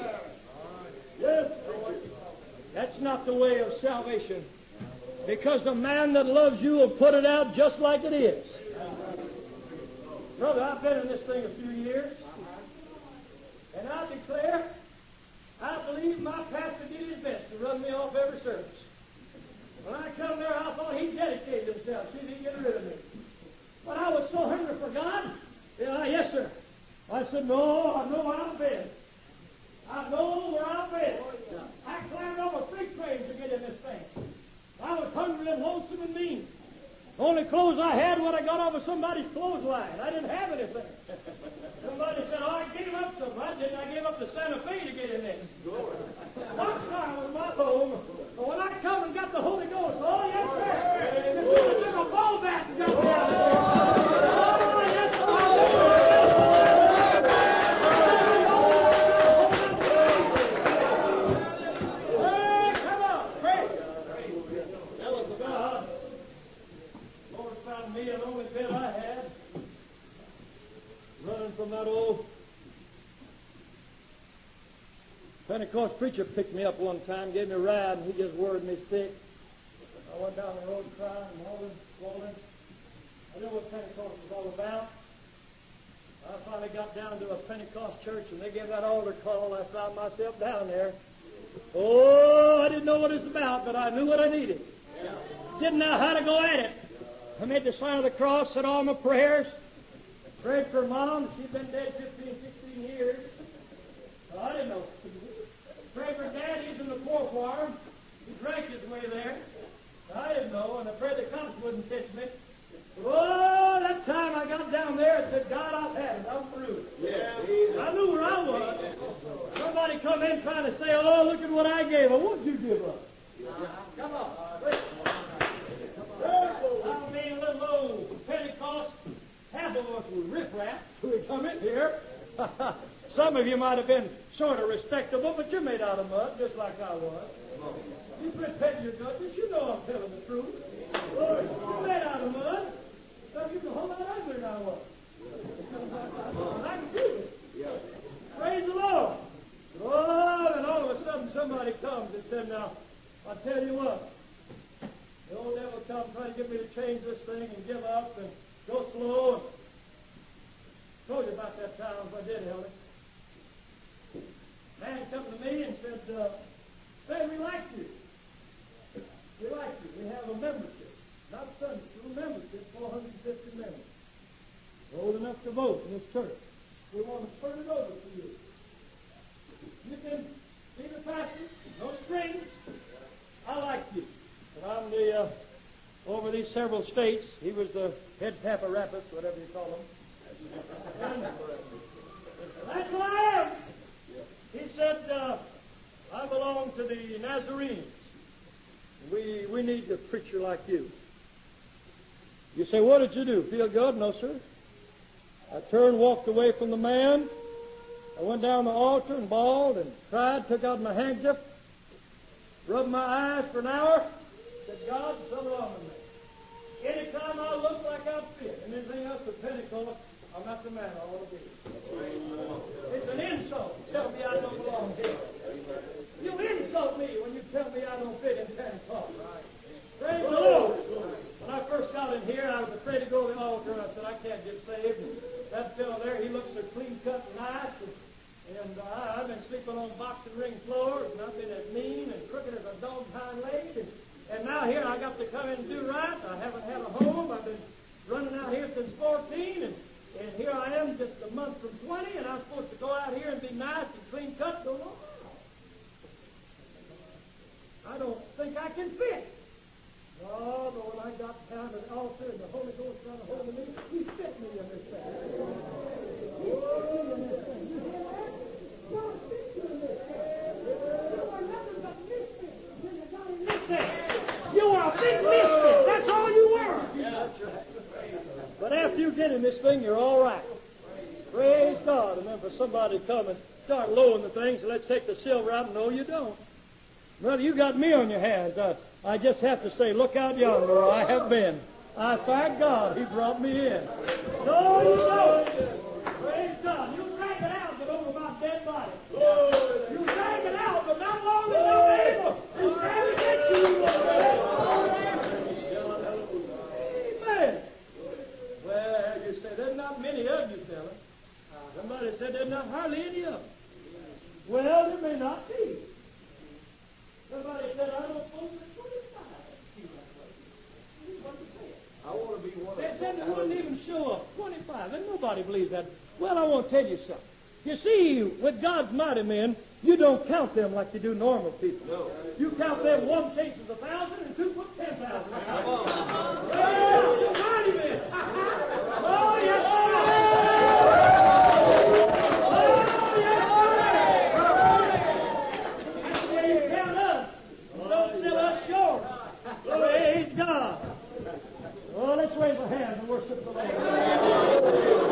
That's not the way of salvation. Because the man that loves you will put it out just like it is. Brother, I've been in this thing a few years. And I declare, I believe my pastor did his best to run me off every service. When I come there, I thought he dedicated himself. See if he can get rid of me. But I was so hungry for God. Yes, sir. I said, no, I know where I've been. I know where I've been. I climbed over freight trains to get in this thing. I was hungry and lonesome and mean. The only clothes I had when I got off of somebody's clothesline. I didn't have anything. Somebody said, oh, I gave up something. I didn't. I gave up the Santa Fe to get in there. Boxcar was my home. But when I come and got the Holy Ghost, oh, yes, sir. I took a ball bat and got down there. Oh, yes, sir. Me an only bed I had, running from that old Pentecost preacher picked me up one time, gave me a ride, and he just worried me sick. I went down the road crying, moaning, swollen. I knew what Pentecost was all about. I finally got down to a Pentecost church, and they gave that altar call. I found myself down there. Oh, I didn't know what it was about, but I knew what I needed. Didn't know how to go at it. I made the sign of the cross, said all my prayers, prayed for Mom. She'd been dead 15, 16 years. Well, I didn't know. Prayed for Dad. He's in the poor farm. He drank his way there. I didn't know, and I prayed the cops wouldn't catch me. Oh, that time I got down there and said, God, I've had it. I'm through. Yeah. I knew where I was. Somebody come in trying to say, oh, look at what I gave. Well, what'd you give up? Come on. I mean, little old Pentecost, half of us were riffraff till we come in here. Some of you might have been sort of respectable, but you're made out of mud, just like I was. You quit petting your guts, you know I'm telling the truth. You're made out of mud. So you're a whole lot uglier than I was. And I can prove it. Praise the Lord. Oh, and all of a sudden somebody comes and said, now, I'll tell you what. The old devil comes trying to get me to change this thing and give up and go slow. And told you about that time if I did, Ellie. Man come to me and said, say, we like you. We like you. We have a membership. Not Sunday school membership, 450 members. Old enough to vote in this church. We want to turn it over to you. You can be the pastor, no strings. I like you. And I'm the, over these several states, he was the head paparappus, whatever you call him. That's who I am. He said, I belong to the Nazarenes. We need a preacher like you. You say, what did you do? Feel good? No, sir. I turned, walked away from the man. I went down the altar and bawled and cried, took out my handkerchief, rubbed my eyes for an hour, said, God, something wrong with me. Anytime I look like I'm fit and anything else but Pentecost, I'm not the man I ought to be. It's an insult to tell me I don't belong here. You insult me when you tell me I don't fit in Pentecost. Praise the Lord. When I first got in here, I was afraid to go to the altar, and I said, I can't get saved. And that fellow there, he looks so clean-cut and nice, and I've been sleeping on boxing ring floors, and I've been as mean and crooked as a dog hind leg, and now here I got to come in and do right. I haven't had a home. I've been running out here since 14, and here I am just a month from 20, and I'm supposed to go out here and be nice and clean-cut. Go on. I don't think I can fit. Oh, but when I got down around the altar and the Holy Ghost run a hold of me. He fit me in this thing. He fit me in this thing. You hear that? God fit you in this thing. You are nothing but misfit when you got in this thing. You are a big misfit. That's all you were. But after you get in this thing, you're all right. Praise God. And then for somebody to come and start lowering the things, let's take the silver out. No, you don't. Brother, you got me on your hands. I just have to say, look out yonder where I have been. I thank God He brought me in. No, you don't. Praise God. You drag it out, but over my dead body. You drag it out, but not long enough able to stand against you. Amen. Well, you say, there's not many of you, fella. Somebody said there's not hardly any of them. Well, there may not be. Somebody said, I don't suppose there's 25. I want to be one of They said they wouldn't even show up. 25. And nobody believes that. Well, I want to tell you something. You see, with God's mighty men, you don't count them like you do normal people. No. You count them, one chases 1,000 and two put 10,000. Come on. Well, you're mighty men. Oh, yes, praise God. Oh, let's wave our hands and worship the Lord.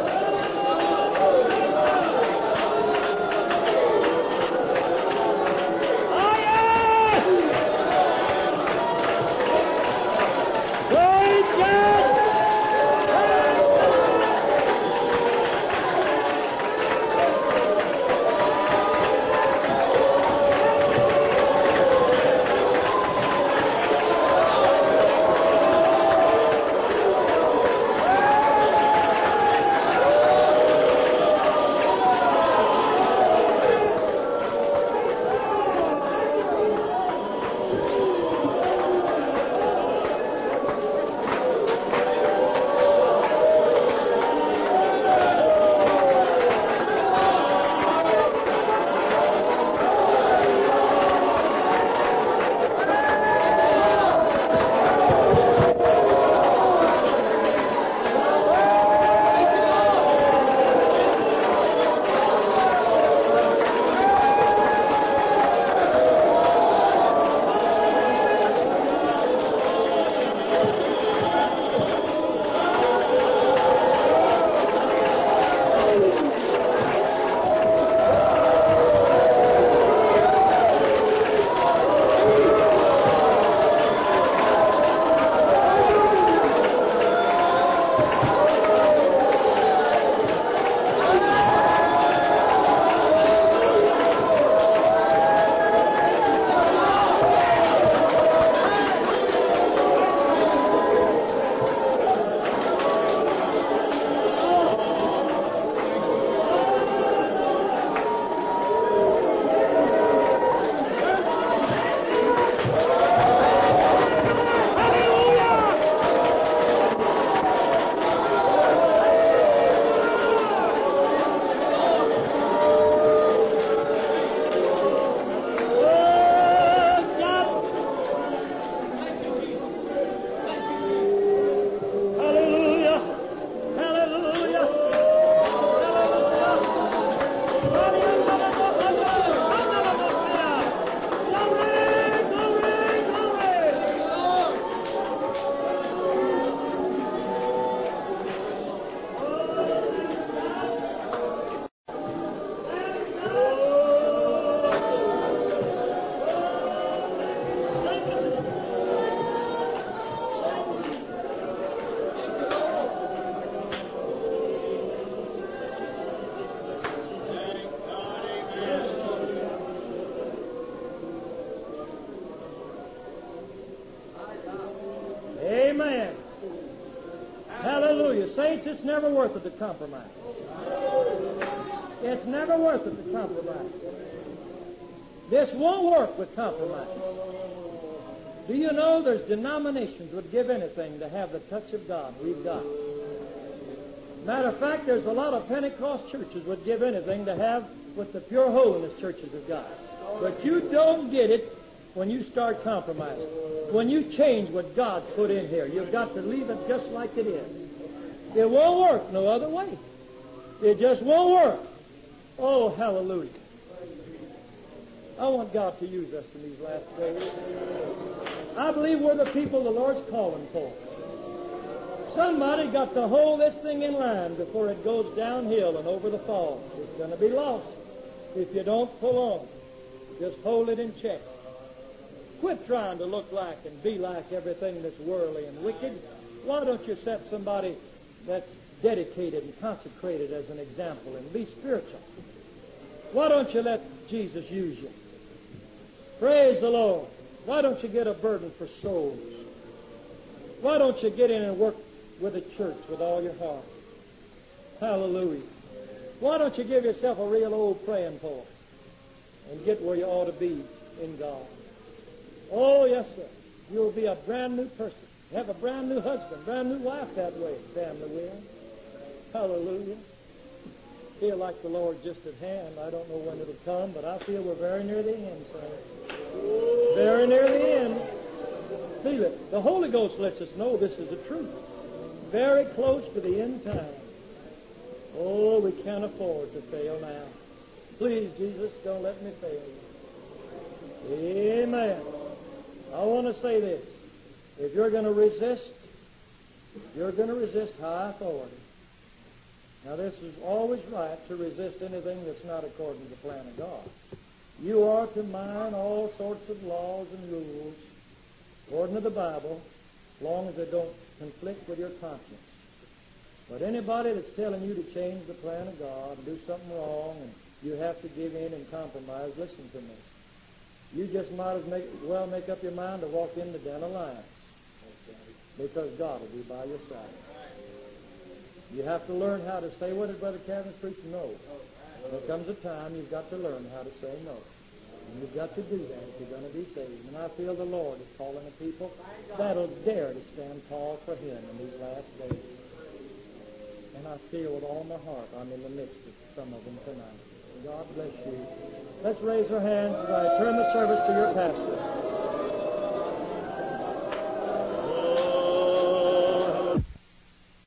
Amen. Hallelujah. Saints, it's never worth it to compromise. It's never worth it to compromise. This won't work with compromise. Do you know there's denominations would give anything to have the touch of God we've got? Matter of fact, there's a lot of Pentecost churches would give anything to have what the pure holiness churches have got. But you don't get it when you start compromising. When you change what God put in here, you've got to leave it just like it is. It won't work no other way. It just won't work. Oh, hallelujah. I want God to use us in these last days. I believe we're the people the Lord's calling for. Somebody got to hold this thing in line before it goes downhill and over the fall. It's going to be lost if you don't pull on. Just hold it in check. Quit trying to look like and be like everything that's worldly and wicked. Why don't you set somebody that's dedicated and consecrated as an example and be spiritual? Why don't you let Jesus use you? Praise the Lord. Why don't you get a burden for souls? Why don't you get in and work with the church with all your heart? Hallelujah. Why don't you give yourself a real old praying for and get where you ought to be in God? Oh, yes, sir. You'll be a brand new person. Have a brand new husband, brand new wife that way, family will. Hallelujah. Feel like the Lord's just at hand. I don't know when it'll come, but I feel we're very near the end, saints. Very near the end. Feel it. The Holy Ghost lets us know this is the truth. Very close to the end time. Oh, we can't afford to fail now. Please, Jesus, don't let me fail you. Amen. I want to say this. If you're going to resist, you're going to resist high authority. Now, this is always right to resist anything that's not according to the plan of God. You are to mind all sorts of laws and rules according to the Bible, as long as they don't conflict with your conscience. But anybody that's telling you to change the plan of God and do something wrong and you have to give in and compromise, listen to me. You just might as well make up your mind to walk in the den of lions, because God will be by your side. You have to learn how to say, what did Brother Kevin preach? No. There comes a time you've got to learn how to say no. And you've got to do that if you're going to be saved. And I feel the Lord is calling the people that'll dare to stand tall for Him in these last days. And I feel with all my heart I'm in the midst of some of them tonight. God bless you. Let's raise our hands as I turn the service to your pastor.